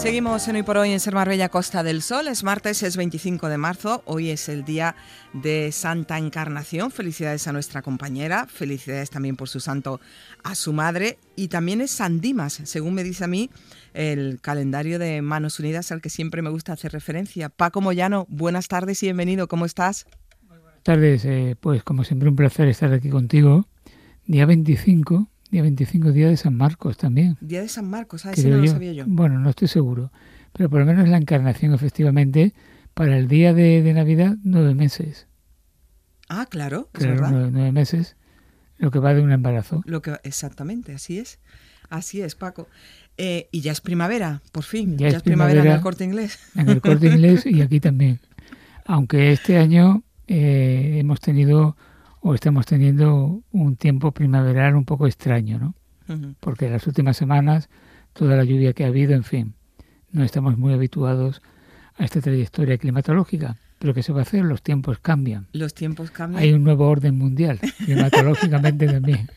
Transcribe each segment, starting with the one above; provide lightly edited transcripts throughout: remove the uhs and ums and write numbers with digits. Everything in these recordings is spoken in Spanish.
Seguimos en Hoy por Hoy en Ser Marbella, Costa del Sol. Es martes, es 25 de marzo. Hoy es el día de Santa Encarnación. Felicidades a nuestra compañera. Felicidades también por su santo a su madre. Y también es San Dimas, según me dice a mí el calendario de Manos Unidas al que siempre me gusta hacer referencia. Paco Moyano, buenas tardes y bienvenido. ¿Cómo estás? Muy buenas tardes. Pues como siempre un placer estar aquí contigo. Día 25, día de San Marcos también. Día de San Marcos, ¿sabes? Si no lo sabía yo. Bueno, no estoy seguro, pero por lo menos la encarnación efectivamente para el día de Navidad 9 meses. Ah, claro, es verdad. 9 meses, lo que va de un embarazo. Exactamente, así es. Así es, Paco. Y ya es primavera, por fin. Ya es primavera en el Corte Inglés. En el Corte Inglés y aquí también. Aunque este año hemos tenido o estamos teniendo un tiempo primaveral un poco extraño, ¿no? Uh-huh. Porque en las últimas semanas, toda la lluvia que ha habido, en fin, no estamos muy habituados a esta trayectoria climatológica. Pero ¿qué se va a hacer? Los tiempos cambian. Los tiempos cambian. Hay un nuevo orden mundial, climatológicamente también.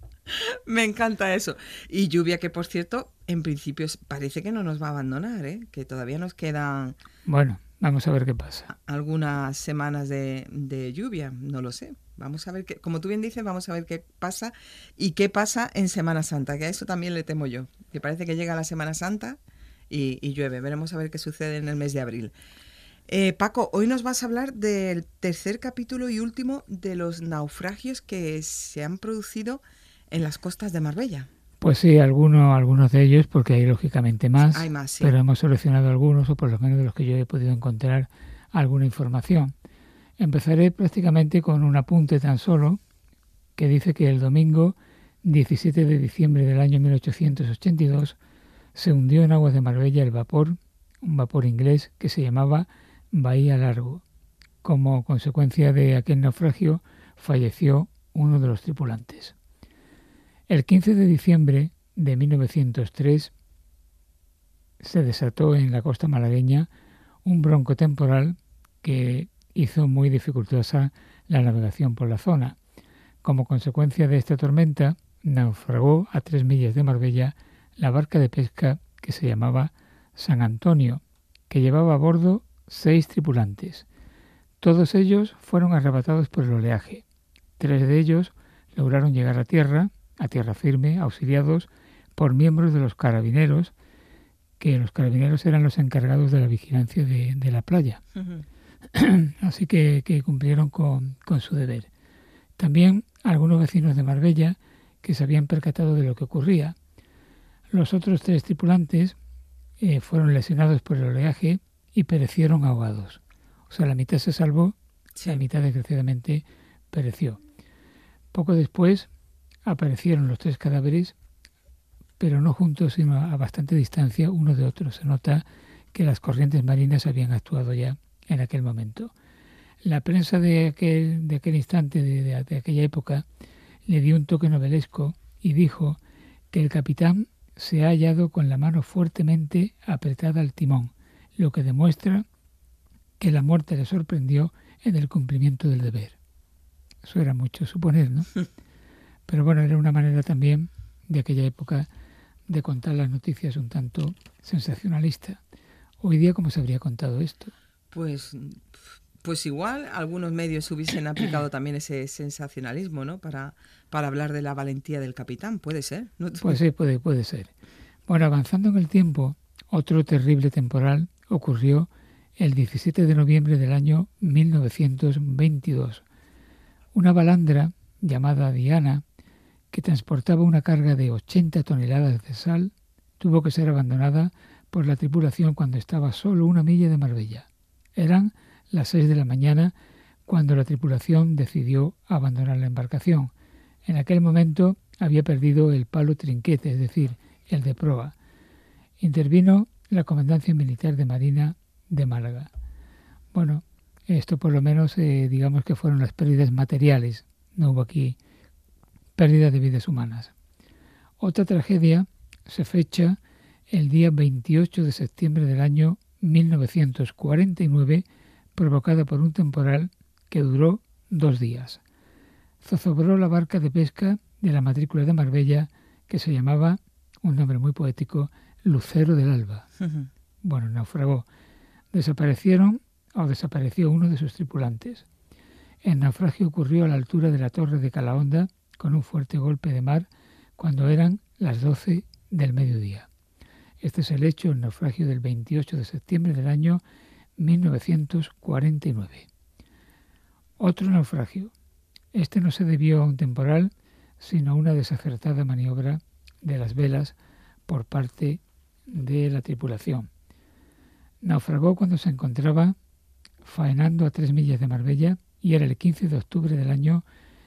Me encanta eso. Y lluvia que, por cierto, en principio parece que no nos va a abandonar, ¿eh? Que todavía nos quedan... Bueno, vamos a ver qué pasa. Algunas semanas de lluvia, no lo sé. Vamos a ver, como tú bien dices, vamos a ver qué pasa y qué pasa en Semana Santa, que a eso también le temo yo. Que parece que llega la Semana Santa y llueve. Veremos a ver qué sucede en el mes de abril. Paco, hoy nos vas a hablar del tercer capítulo y último de los naufragios que se han producido en las costas de Marbella. Pues sí, algunos de ellos, porque hay lógicamente más, hay más, sí. Pero hemos seleccionado algunos, o por lo menos de los que yo he podido encontrar alguna información. Empezaré prácticamente con un apunte tan solo que dice que el domingo 17 de diciembre del año 1882 se hundió en aguas de Marbella un vapor inglés que se llamaba Bahía Largo. Como consecuencia de aquel naufragio falleció uno de los tripulantes. El 15 de diciembre de 1903 se desató en la costa malagueña un broncotemporal que hizo muy dificultosa la navegación por la zona. Como consecuencia de esta tormenta, naufragó a 3 millas de Marbella la barca de pesca que se llamaba San Antonio, que llevaba a bordo 6 tripulantes. Todos ellos fueron arrebatados por el oleaje. 3 de ellos lograron llegar a tierra firme, auxiliados por miembros de los carabineros, que los carabineros eran los encargados de la vigilancia de la playa. Uh-huh. Así que cumplieron con su deber. También algunos vecinos de Marbella que se habían percatado de lo que ocurría. Los otros 3 tripulantes fueron lesionados por el oleaje y perecieron ahogados. O sea, la mitad se salvó, sí. La mitad desgraciadamente pereció. Poco después aparecieron los 3 cadáveres, pero no juntos, sino a bastante distancia uno de otro. Se nota que las corrientes marinas habían actuado ya en aquel momento. La prensa de aquel instante, de aquella época, le dio un toque novelesco y dijo que el capitán se ha hallado con la mano fuertemente apretada al timón, lo que demuestra que la muerte le sorprendió en el cumplimiento del deber. Eso era mucho suponer, ¿no? Pero bueno, era una manera también de aquella época de contar las noticias un tanto sensacionalista. Hoy día, ¿cómo se habría contado esto? Pues igual algunos medios hubiesen aplicado también ese sensacionalismo, ¿no? Para hablar de la valentía del capitán, puede ser, ¿no? Pues sí, puede ser. Bueno, avanzando en el tiempo, otro terrible temporal ocurrió el 17 de noviembre del año 1922. Una balandra llamada Diana, que transportaba una carga de 80 toneladas de sal, tuvo que ser abandonada por la tripulación cuando estaba solo 1 milla de Marbella. Eran las 6 de la mañana cuando la tripulación decidió abandonar la embarcación. En aquel momento había perdido el palo trinquete, es decir, el de proa. Intervino la Comandancia Militar de Marina de Málaga. Bueno, esto por lo menos digamos que fueron las pérdidas materiales. No hubo aquí pérdida de vidas humanas. Otra tragedia se fecha el día 28 de septiembre del año 1949, provocada por un temporal que duró 2 días. Zozobró la barca de pesca de la matrícula de Marbella que se llamaba, un nombre muy poético, Lucero del Alba. Uh-huh. naufragó. Desapareció uno de sus tripulantes. El naufragio ocurrió a la altura de la torre de Calahonda con un fuerte golpe de mar cuando eran las 12 del mediodía. Este es el hecho, el naufragio del 28 de septiembre del año 1949. Otro naufragio. Este no se debió a un temporal, sino a una desacertada maniobra de las velas por parte de la tripulación. Naufragó cuando se encontraba faenando a 3 millas de Marbella y era el 15 de octubre del año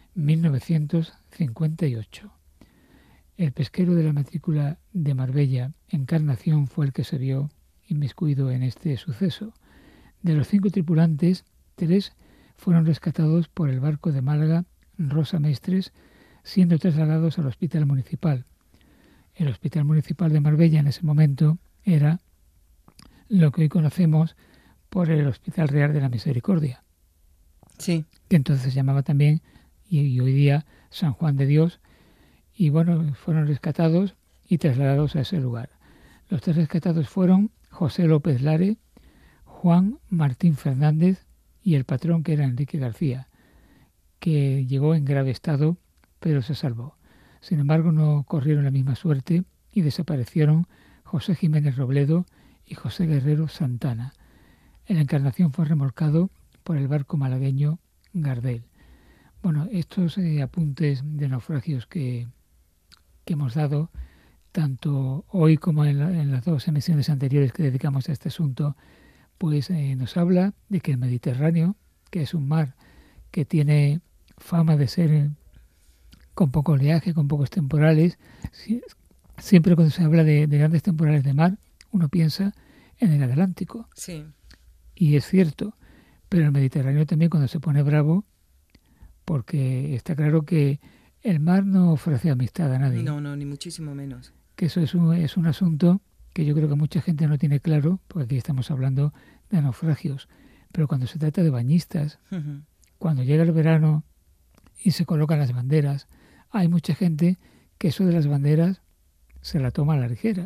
1958. El pesquero de la matrícula de Marbella, Encarnación, fue el que se vio inmiscuido en este suceso. De los 5 tripulantes, 3 fueron rescatados por el barco de Málaga Rosa Mestres, siendo trasladados al hospital municipal. El hospital municipal de Marbella en ese momento era lo que hoy conocemos por el Hospital Real de la Misericordia. Sí. Que entonces se llamaba también, y hoy día, San Juan de Dios, y fueron rescatados y trasladados a ese lugar. Los 3 rescatados fueron José López Lare, Juan Martín Fernández y el patrón, que era Enrique García, que llegó en grave estado, pero se salvó. Sin embargo, no corrieron la misma suerte y desaparecieron José Jiménez Robledo y José Guerrero Santana. El Encarnación fue remolcado por el barco malagueño Gardel. Estos apuntes de naufragios que hemos dado, tanto hoy como en las 2 emisiones anteriores que dedicamos a este asunto, pues nos habla de que el Mediterráneo, que es un mar que tiene fama de ser con poco oleaje, con pocos temporales, siempre cuando se habla de grandes temporales de mar, uno piensa en el Atlántico. Sí. Y es cierto, pero el Mediterráneo también, cuando se pone bravo, porque está claro que el mar no ofrece amistad a nadie. No, ni muchísimo menos. Que eso es un asunto que yo creo que mucha gente no tiene claro, porque aquí estamos hablando de naufragios. Pero cuando se trata de bañistas, cuando llega el verano y se colocan las banderas, hay mucha gente que eso de las banderas se la toma a la ligera.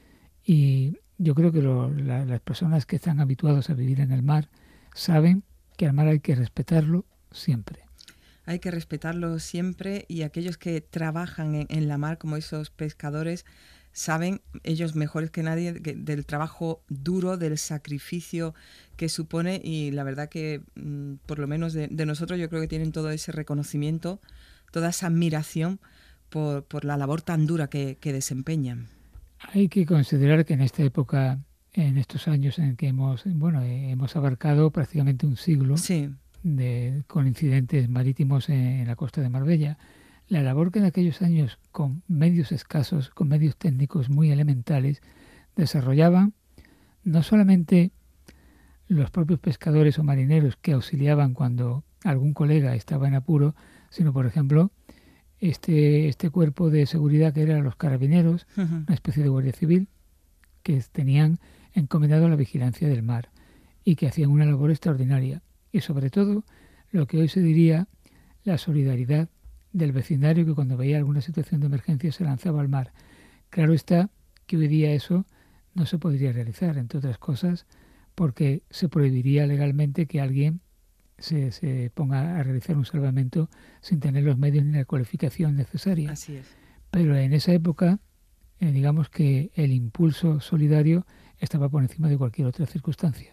Y yo creo que las personas que están habituados a vivir en el mar saben que al mar hay que respetarlo siempre. Hay que respetarlo siempre, y aquellos que trabajan en la mar, como esos pescadores, saben ellos mejores que nadie del trabajo duro, del sacrificio que supone, y la verdad que por lo menos de nosotros yo creo que tienen todo ese reconocimiento, toda esa admiración por la labor tan dura que desempeñan. Hay que considerar que en esta época, en estos años en que hemos abarcado prácticamente un siglo, sí, con incidentes marítimos en la costa de Marbella, la labor que en aquellos años, con medios escasos, con medios técnicos muy elementales, desarrollaban no solamente los propios pescadores o marineros que auxiliaban cuando algún colega estaba en apuro, sino, por ejemplo, este cuerpo de seguridad que eran los carabineros, una especie de guardia civil, que tenían encomendado la vigilancia del mar y que hacían una labor extraordinaria. Y sobre todo, lo que hoy se diría, la solidaridad del vecindario, que cuando veía alguna situación de emergencia se lanzaba al mar. Claro está que hoy día eso no se podría realizar, entre otras cosas, porque se prohibiría legalmente que alguien se ponga a realizar un salvamento sin tener los medios ni la cualificación necesaria. Así es. Pero en esa época, digamos que el impulso solidario estaba por encima de cualquier otra circunstancia.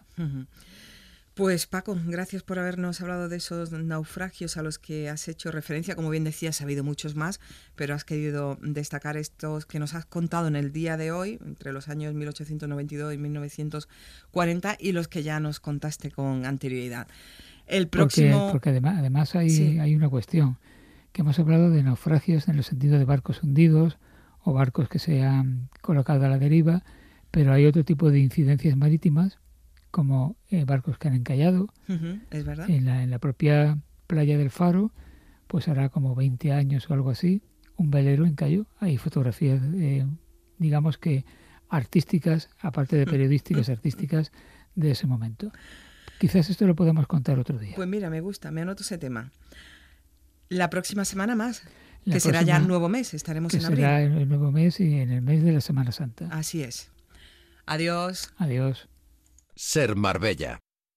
Pues Paco, gracias por habernos hablado de esos naufragios a los que has hecho referencia. Como bien decías, ha habido muchos más, pero has querido destacar estos que nos has contado en el día de hoy, entre los años 1892 y 1940, y los que ya nos contaste con anterioridad. El próximo... Porque además hay una cuestión, que hemos hablado de naufragios en el sentido de barcos hundidos o barcos que se han colocado a la deriva, pero hay otro tipo de incidencias marítimas, como barcos que han encallado. Es verdad. En la propia playa del Faro, pues hará como 20 años o algo así, un velero encalló. Hay fotografías, digamos que artísticas, aparte de periodísticas, artísticas de ese momento. Quizás esto lo podamos contar otro día. Pues mira, me gusta, me anoto ese tema. La próxima semana más, que será ya el nuevo mes, estaremos en abril. Será el nuevo mes y en el mes de la Semana Santa. Así es. Adiós. Adiós. Ser Marbella.